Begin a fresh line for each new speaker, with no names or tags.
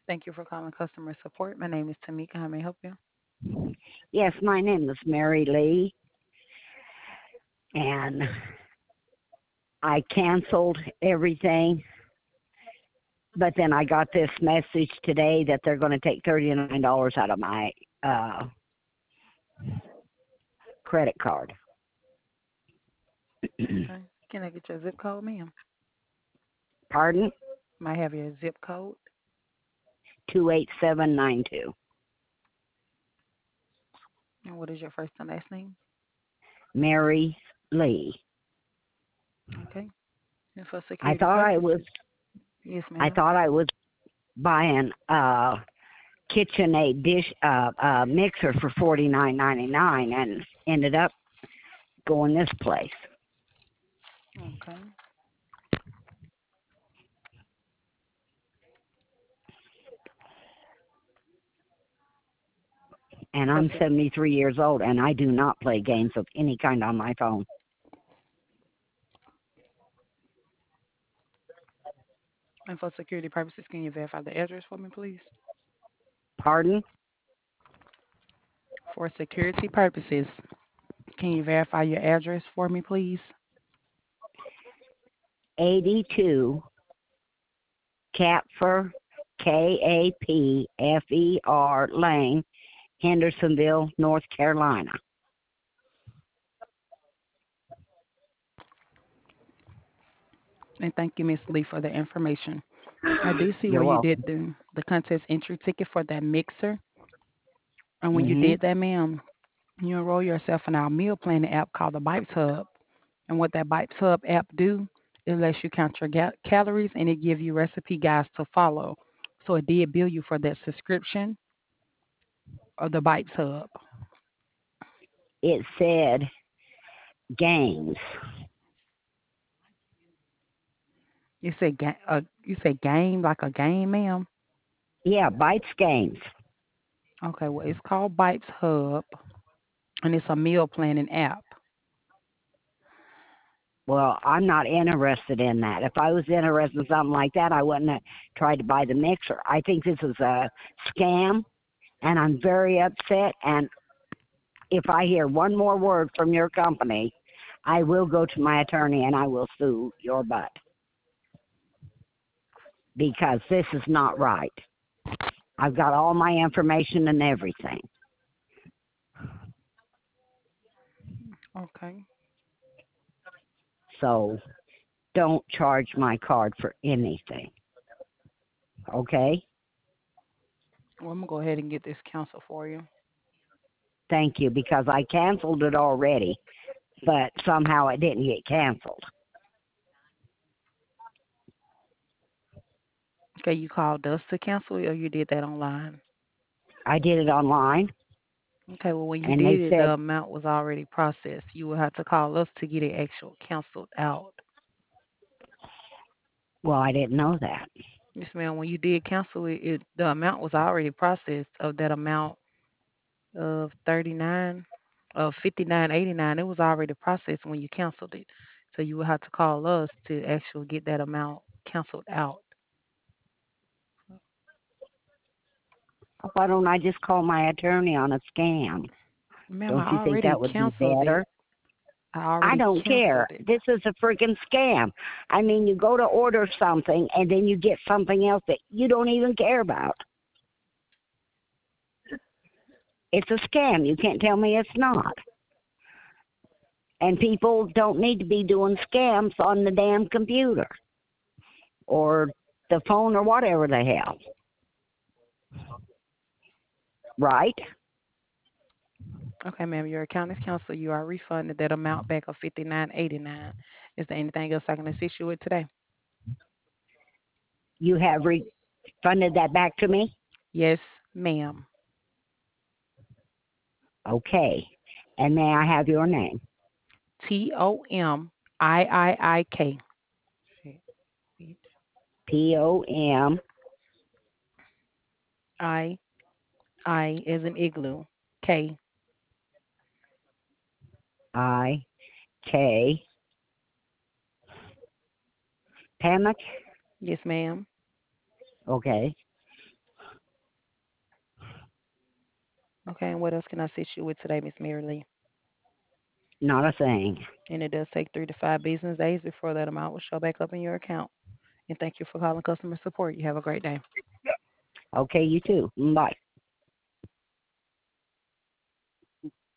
Thank you for calling customer support. My name is Tamika. How may I help you?
Yes, my name is Mary Lee, and I canceled everything, but then I got this message today that they're going to take $39 out of my uh, credit card.
Okay. Can I get your zip code, ma'am?
Pardon?
Might have your zip code.
28792.
And what is your first and last name?
Mary Lee.
Okay. And for
I
security
thought I was
purposes. Yes,
I
ma'am.
thought I was buying a KitchenAid dish mixer for $49.99 and ended up going this place.
Okay.
And
For
I'm
sec-
73 years old, and I do not play games of any kind on my phone.
and for security purposes, can you verify the address for me, please?
Pardon?
For security purposes, can you verify your address for me, please?
82 Capfer, Kapfer Lane, Hendersonville, North Carolina.
And thank you, Miss Lee, for the information. I do see where
You're
you did
welcome.
the contest entry ticket for that mixer. And when you
Hmm.
did that, ma'am, you enroll yourself in our meal planning app called the Bites Hub. And what that Bites Hub app do, it lets you count your calories and it give you recipe guides to follow. So it did bill you for that subscription of the Bites Hub.
It said games.
You said game like a game, ma'am.
Yeah, Bites Games.
Okay, well it's called Bites Hub and it's a meal planning app.
Well, I'm not interested in that. If I was interested in something like that, I wouldn't have tried to buy the mixer. I think this is a scam, and I'm very upset. And if I hear one more word from your company, I will go to my attorney and I will sue your butt because this is not right. I've got all my information and everything.
Okay.
So don't charge my card for anything. Okay?
Well, I'm gonna go ahead and get this canceled for you.
Thank you because I canceled it already, but somehow it didn't get canceled.
Okay, you called us to cancel it or you did that online?
I did it online
Okay, well, when you
and
did
they
it, the
said,
amount was already processed. You will have to call us to get it actual canceled out.
well, I didn't know that.
Yes, ma'am. When you did cancel it, the amount was already processed of that amount of 39, of 59.89. It was already processed when you canceled it. So you will have to call us to actually get that amount canceled out.
Why don't I just call my attorney on a scam?
Ma'am,
Don't
I
you think
already
that would be
canceled
better?
it. I
I
already
don't care.
canceled it.
This is a freaking scam. I mean, you go to order something and then you get something else that you don't even care about. It's a scam. You can't tell me it's not. And people don't need to be doing scams on the damn computer or the phone or whatever the hell. Right?
Okay, ma'am, your account is canceled. You are refunded that amount back of 59.89. Is there anything else I can assist you with today?
You have refunded that back to me?
Yes, ma'am.
Okay. And may I have your name?
Tomiiik.
POM
I is an igloo. K.
IK. Panic?
Yes, ma'am.
Okay.
Okay, and what else can I assist you with today, Miss Mary Lee?
Not a thing.
And it does take 3 to 5 business days before that amount will show back up in your account. And thank you for calling customer support. You have a great day.
Okay, you too. Bye.